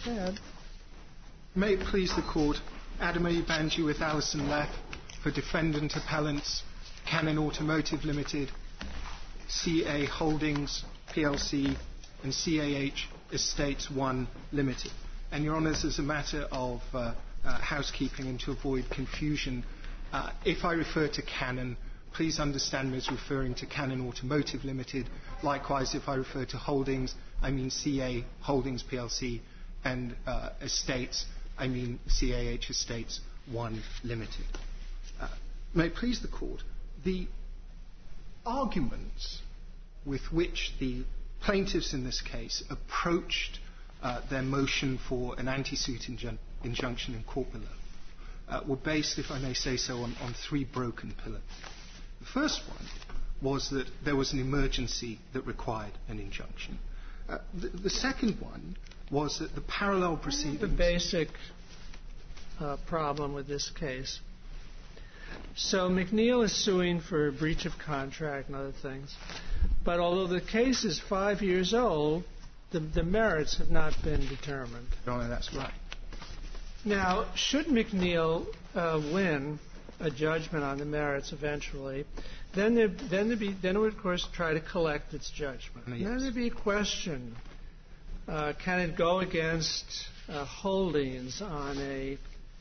Go ahead. May it please the Court, Adam A. Banji with Alison Leff for Defendant Appellants, Canon Automotive Limited, CA Holdings PLC, and CAH Estates 1 Limited. And, Your Honours, as a matter of housekeeping and to avoid confusion, if I refer to Canon, please understand me as referring to Canon Automotive Limited. Likewise, if I refer to Holdings, I mean CA Holdings PLC, and Estates, I mean CAH Estates 1 Limited. May it please the Court, the arguments with which the plaintiffs in this case approached their motion for an anti-suit injunction in court below were based, if I may say so, on three broken pillars. The first one was that there was an emergency that required an injunction. The second one was that the parallel proceedings... The basic problem with this case. So McNeil is suing for breach of contract and other things. But although the case is 5 years old, the merits have not been determined. No, that's right. Now, should McNeil win a judgment on the merits eventually, then it would, of course, try to collect its judgment. Yes. Then there'd be a question. Can it go against Holdings on a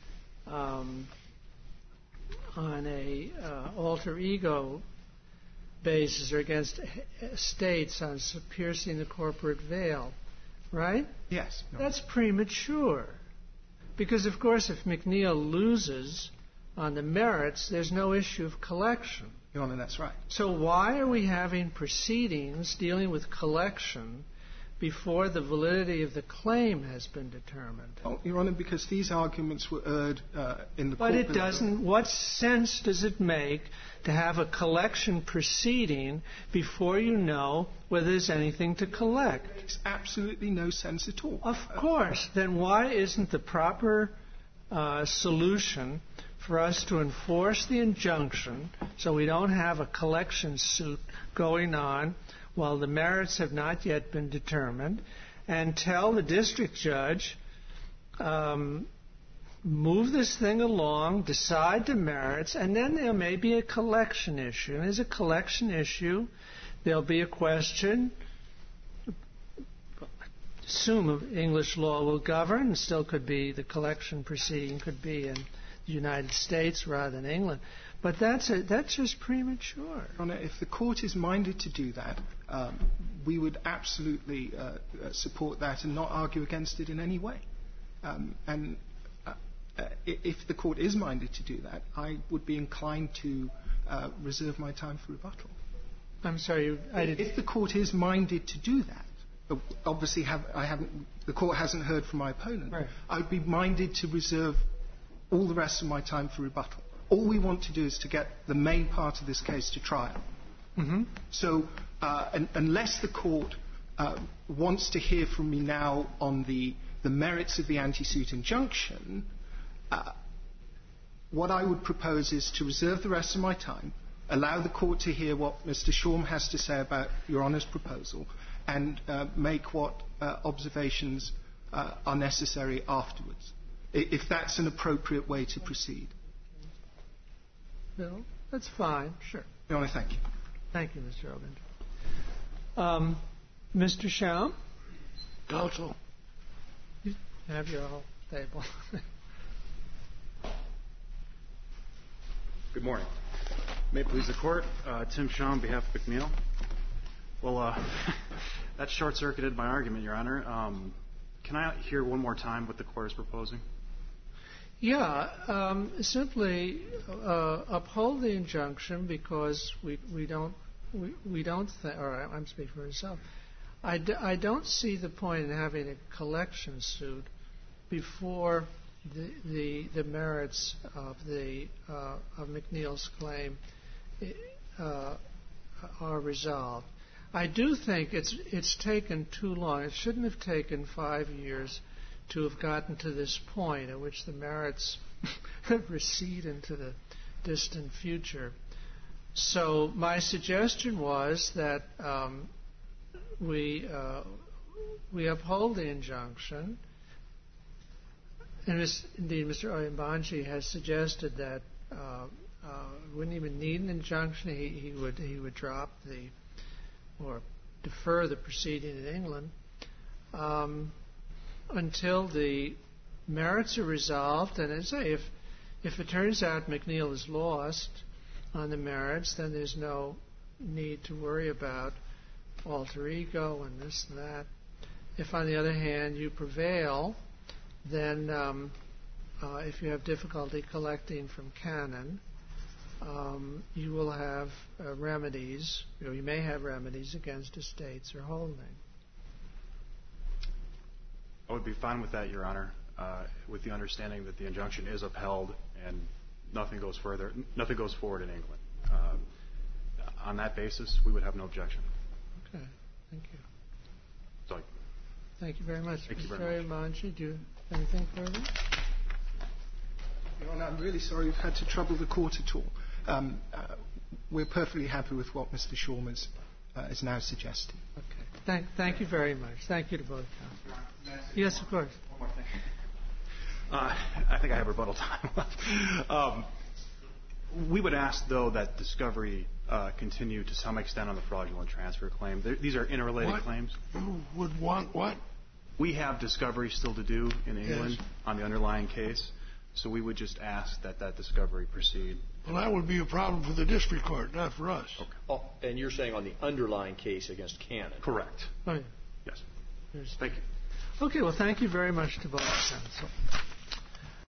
alter ego basis or against states on piercing the corporate veil, right? Yes. No. That's premature. Because, of course, if McNeil loses on the merits, there's no issue of collection. Your Honor, that's right. So why are we having proceedings dealing with collection before the validity of the claim has been determined? Oh, Your Honor, because these arguments were erred in the court. But it doesn't. What sense does it make to have a collection proceeding before you know whether there's anything to collect? It makes absolutely no sense at all. Of course. Then why isn't the proper solution for us to enforce the injunction so we don't have a collection suit going on while the merits have not yet been determined, and tell the district judge, move this thing along, decide the merits, and then there may be a collection issue. And as a collection issue, there'll be a question. Assume English law will govern, and still could be the collection proceeding could be in the United States rather than England. But that's just premature. Your Honor, if the court is minded to do that, we would absolutely support that and not argue against it in any way. If the court is minded to do that, I would be inclined to reserve my time for rebuttal. I'm sorry, If the court is minded to do that, obviously the court hasn't heard from my opponent. Right. I would be minded to reserve all the rest of my time for rebuttal. All we want to do is to get the main part of this case to trial. Mm-hmm. So unless the court wants to hear from me now on the merits of the anti-suit injunction, what I would propose is to reserve the rest of my time, allow the court to hear what Mr. Shorm has to say about Your Honour's proposal, and make what observations are necessary afterwards, if that's an appropriate way to proceed. No, that's fine. Sure. Your Honour, thank you. Thank you, Mr. Obind. Mr. Sham? Counsel. You have your whole table. Good morning. May it please the Court. Tim Shaw on behalf of McNeil. Well, that short-circuited my argument, Your Honor. Can I hear one more time what the Court is proposing? Yeah, simply uphold the injunction because we don't think, or I'm speaking for myself, I don't see the point in having a collection suit before the merits of McNeil's claim are resolved. I do think it's taken too long. It shouldn't have taken 5 years to have gotten to this point at which the merits recede into the distant future. So my suggestion was that we uphold the injunction indeed, Mr. Oyembanji has suggested that wouldn't even need an injunction. He would drop or defer the proceeding in England until the merits are resolved. And as I say, if it turns out McNeil is lost on the merits, then there's no need to worry about alter ego and this and that. If, on the other hand, you prevail, then if you have difficulty collecting from Canon, you will have remedies, or you may have remedies against estates or holding. I would be fine with that, Your Honor, with the understanding that the injunction is upheld and nothing goes forward in England. On that basis, we would have no objection. Okay, thank you. So, thank you very much. Thank you Mr. very much. Oyembanji, do you have anything further? Your Honor, I'm really sorry we've had to trouble the court at all. We're perfectly happy with what Mr. Shawmers is now suggesting. Okay. Thank you very much. Thank you to both counsel. Yes, of course. One more thing. I think I have rebuttal time left. We would ask, though, that discovery continue to some extent on the fraudulent transfer claim. These are interrelated claims. You would want what? We have discovery still to do in England on the underlying case, so we would just ask that discovery proceed. Well, that would be a problem for the district court, not for us. Okay. Oh, and you're saying on the underlying case against Canon? Correct. Oh, yeah. Yes. Thank you. Okay, well, thank you very much to both counsel.